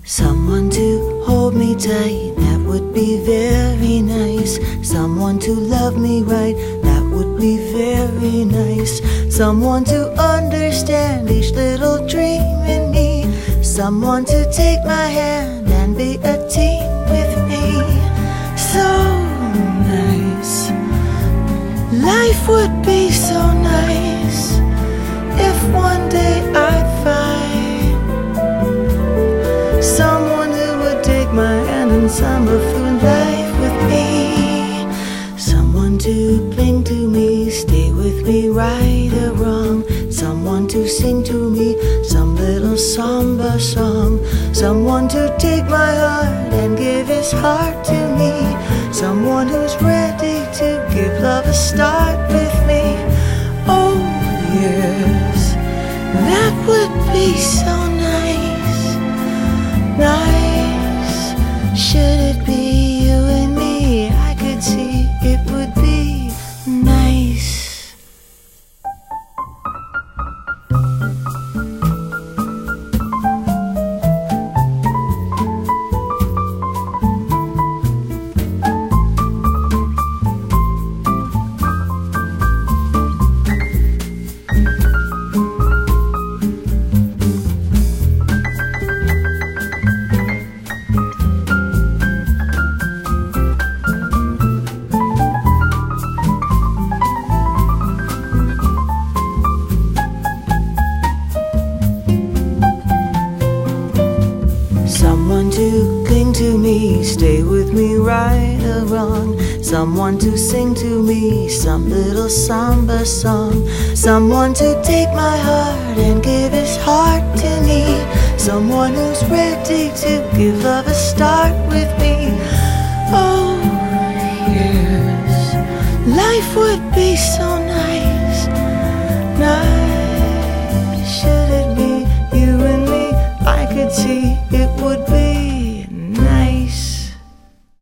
Someone to hold me tight, that would be very nice. Someone to love me right, that would be very nice. Someone to understand each little dream in me. Someone to take my hand and be a team with me. So nice. Life would be so nice if one day I'd find someone who would take my hand and summer through life with me. Someone to cling to me, stay with me right or wrong. Someone to sing to me some little samba song. Someone to take my heart and give his heart to me. Someone who's ready to give love a start with me. Oh yes, that would be so nice. Nice. Should it be you and me, I could see it would be nice. Someone to cling to me, stay with me right or wrong. Someone to sing to me some little samba song. Someone to take my heart and give his heart to me. Someone who's ready to give love a start with me. Oh yes, life would be so nice. Nice.